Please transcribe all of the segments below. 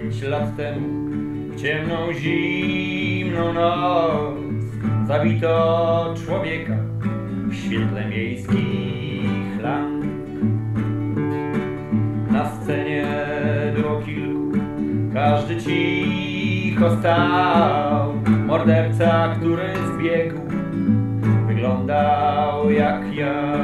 10 lat temu, w ciemną, zimną noc, zabito człowieka w świetle miejskich lamp. Na scenie było kilku, każdy cicho stał. Morderca, który zbiegł, wyglądał jak ja.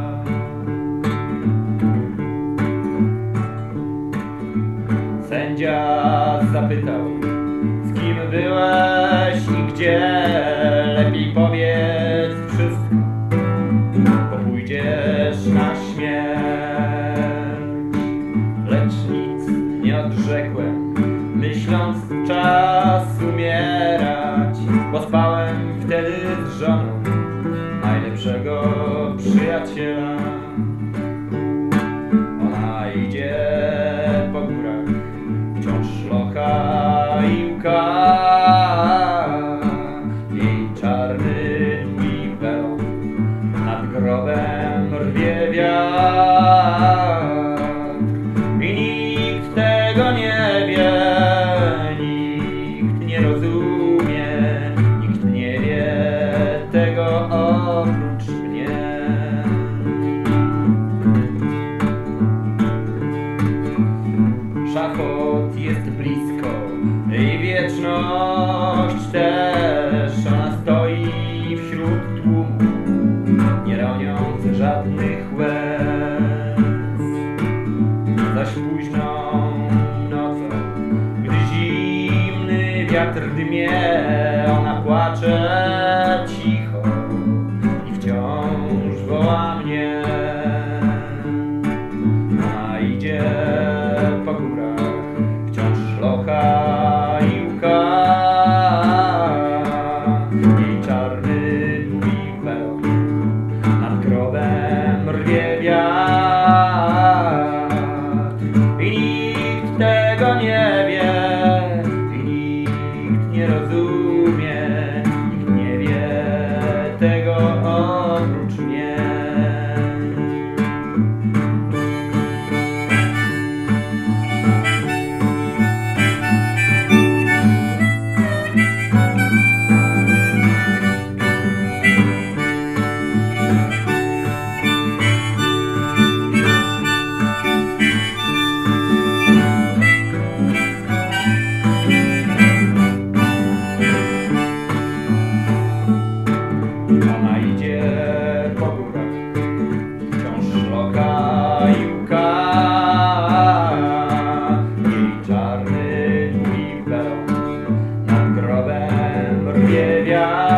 Sędzia zapytał, z kim byłeś i gdzie? Lepiej powiedz wszystko, bo pójdziesz na śmierć. Lecz nic nie odrzekłem, myśląc, czas umierać, bo spałem wtedy z żoną najlepszego przyjaciela. Ona idzie po górach, wciąż szlocha i łka. Jej czarny wiweł nad grobem rwie wiatr. I nikt tego nie wie, nikt nie rozumie, nikt nie wie tego oprócz mnie. Szachot jest blisko i wieczność też. Ona stoi wśród tłumu, nie roniąc żadnych łez. Zaś późną nocą, gdy zimny wiatr dmie, ona płacze cicho i wciąż woła mnie. Ona idzie po górach, wciąż szlocha i łka. Jej czarny wiweł nad grobem rwie wiatr. I nikt tego nie wie, i nikt nie rozumie, nikt nie wie tego oprócz mnie. Ona idzie po górach, wciąż szlocha i łka. Jej czarny wiweł nad grobem rwie wiatr.